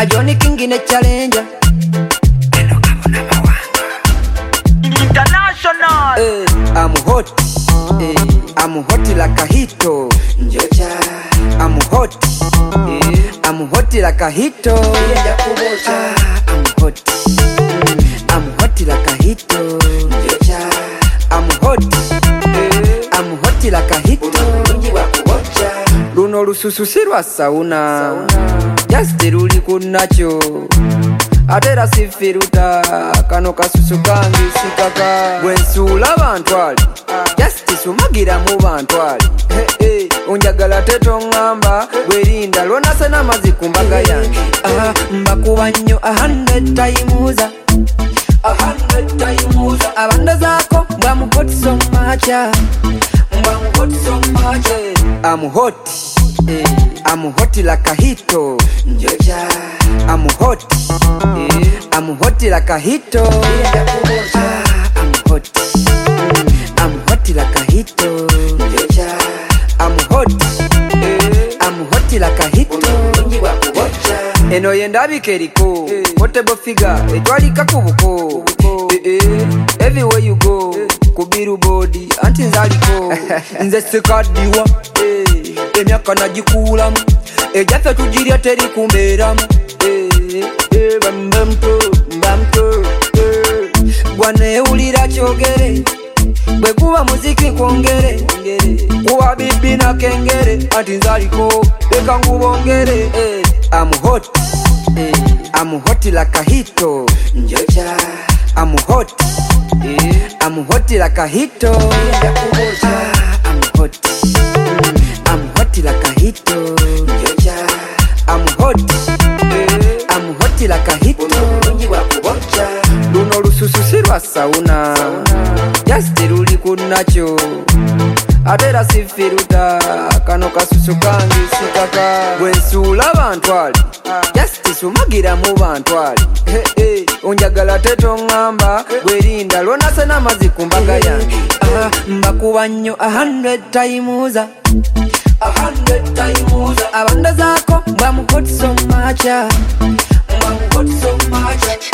Johnny King in a challenger. International. I'm hot. I'm hot like a hito. I'm hot. I'm hot like a hito. I'm hot. I'm hot like a hito. I'm hot. I'm hot like a hito. Luno lususu sirwa sauna. Just ruli kunacho. Atera sifiruta kano kasusu kangi sikaka Wensula bantwali Just sumagira mu bantwali Unjagala teto ngamba Werinda lona sena mazikumbaga yangi Mbakuwa nyo 100 times 100 times Abanda zako mbamu hot so much Mbamu hot so much I'm hot I'm hot like a hito I'm hot I'm hot like a hito I'm hot I'm hot like a hito I'm hot I'm hot like a hito Eno yenda bikeriko Potable figure Etwalika kubuko Everywhere you go Kubiru body Anti nzaliko Nze sekadiwa Emyaka najikulamu Ejafe tujiria teri kumberamu Mbamto Gwane ulira chogere Bwekuwa muziki kwongere Kuwa bibi na kengere Ati nzaliko Eka ngubongere I'm hot I'm hot like a hito I'm hot I'm hot like a hito I'm hot I'm hot like a hito I'm hot I'm hot like a hito Luno lususu sirwa sauna Just ruli kunacho Atera sifiruta kano kasusu kangi sikaka Wensula bantwali Just sumagira mu bantwali Unjagala teto ngamba Werinda lona sena mazikumbaga yangi Mbakuwa nyo 100 times 100 times Abanda zako mbamu hot so much Mbamu hot so much